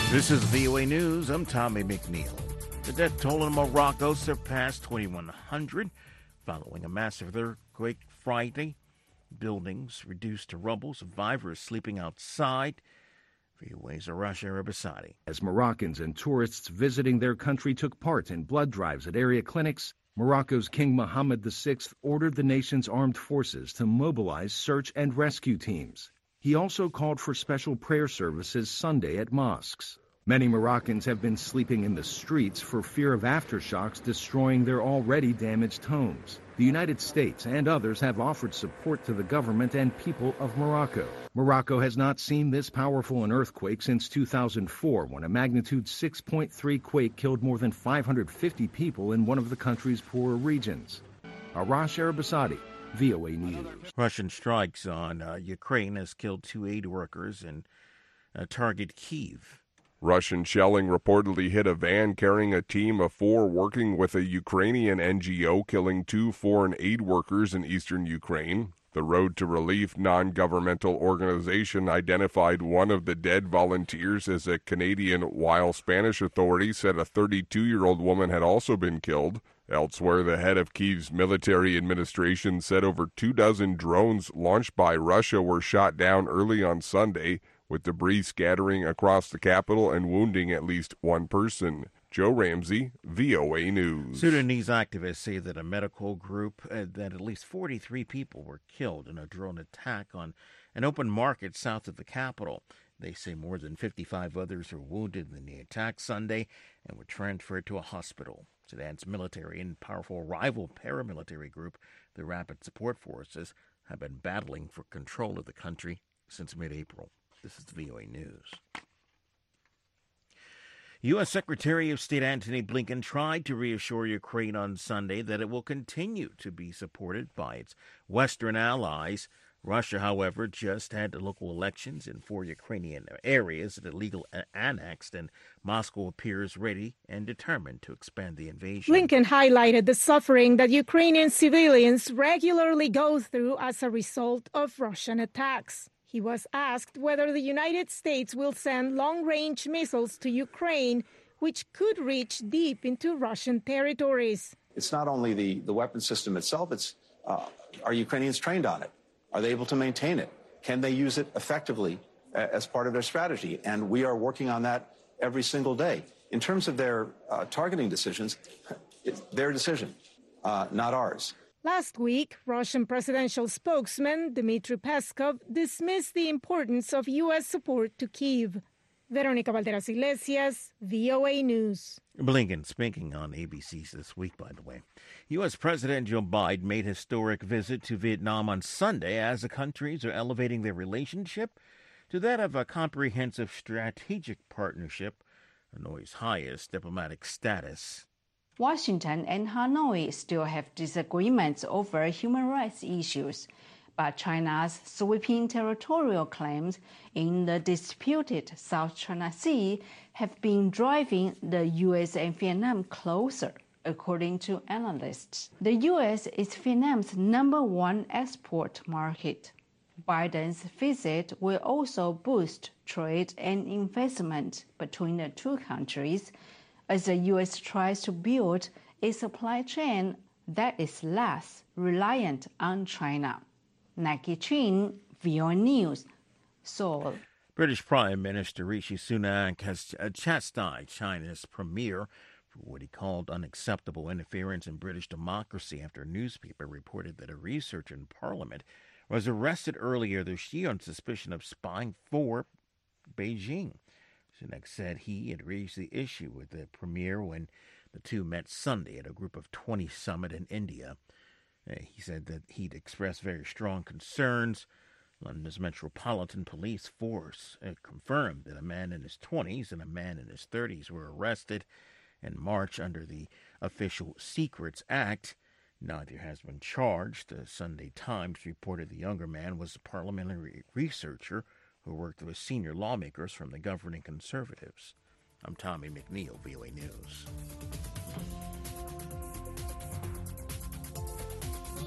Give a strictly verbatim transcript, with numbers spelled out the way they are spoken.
This is V O A News. I'm Tommy McNeil. The death toll in Morocco surpassed twenty-one hundred following a massive earthquake Friday. Buildings reduced to rubble, survivors sleeping outside. V O A's Arash Arabasadi. As Moroccans and tourists visiting their country took part in blood drives at area clinics, Morocco's King Mohammed the sixth ordered the nation's armed forces to mobilize search and rescue teams. He also called for special prayer services Sunday at mosques. Many Moroccans have been sleeping in the streets for fear of aftershocks destroying their already damaged homes. The United States and others have offered support to the government and people of Morocco. Morocco has not seen this powerful an earthquake since two thousand four, when a magnitude six point three quake killed more than five hundred fifty people in one of the country's poorer regions. Arash Arabasadi, V O A News. Russian strikes on uh, Ukraine has killed two aid workers and uh, target Kyiv. Russian shelling reportedly hit a van carrying a team of four working with a Ukrainian N G O, killing two foreign aid workers in eastern Ukraine. The Road to Relief non-governmental organization identified one of the dead volunteers as a Canadian, while Spanish authorities said a thirty-two-year-old woman had also been killed. Elsewhere, the head of Kyiv's military administration said over two dozen drones launched by Russia were shot down early on Sunday, with debris scattering across the capital and wounding at least one person. Joe Ramsey, V O A News. Sudanese activists say that a medical group uh, that at least forty-three people were killed in a drone attack on an open market south of the capital. They say more than fifty-five others were wounded in the attack Sunday and were transferred to a hospital. Sudan's military and powerful rival paramilitary group, the Rapid Support Forces, have been battling for control of the country since mid-April. This is V O A News. U S. Secretary of State Antony Blinken tried to reassure Ukraine on Sunday that it will continue to be supported by its Western allies. Russia, however, just had local elections in four Ukrainian areas that illegally annexed, and Moscow appears ready and determined to expand the invasion. Blinken highlighted the suffering that Ukrainian civilians regularly go through as a result of Russian attacks. He was asked whether the United States will send long-range missiles to Ukraine, which could reach deep into Russian territories. It's not only the, the weapon system itself, it's uh, are Ukrainians trained on it? Are they able to maintain it? Can they use it effectively uh, as part of their strategy? And we are working on that every single day. In terms of their uh, targeting decisions, it's their decision, uh, not ours. Last week, Russian presidential spokesman Dmitry Peskov dismissed the importance of U S support to Kyiv. Veronica Valderas Iglesias, V O A News. Blinken speaking on A B C this week, by the way. U S. President Joe Biden made a historic visit to Vietnam on Sunday as the countries are elevating their relationship to that of a comprehensive strategic partnership, Hanoi's highest diplomatic status. Washington and Hanoi still have disagreements over human rights issues, but China's sweeping territorial claims in the disputed South China Sea have been driving the U S and Vietnam closer, according to analysts. The U S is Vietnam's number one export market. Biden's visit will also boost trade and investment between the two countries, as the U S tries to build a supply chain that is less reliant on China. Naki Chin, V O A News, Seoul. British Prime Minister Rishi Sunak has chastised China's premier for what he called unacceptable interference in British democracy after a newspaper reported that a researcher in Parliament was arrested earlier this year on suspicion of spying for Beijing. Sunak said he had raised the issue with the premier when the two met Sunday at a Group of twenty summit in India. He said that he'd expressed very strong concerns. London's Metropolitan Police Force confirmed that a man in his twenties and a man in his thirties were arrested in March under the Official Secrets Act. Neither has been charged. The Sunday Times reported the younger man was a parliamentary researcher who worked with senior lawmakers from the governing Conservatives. I'm Tommy McNeil, V O A News.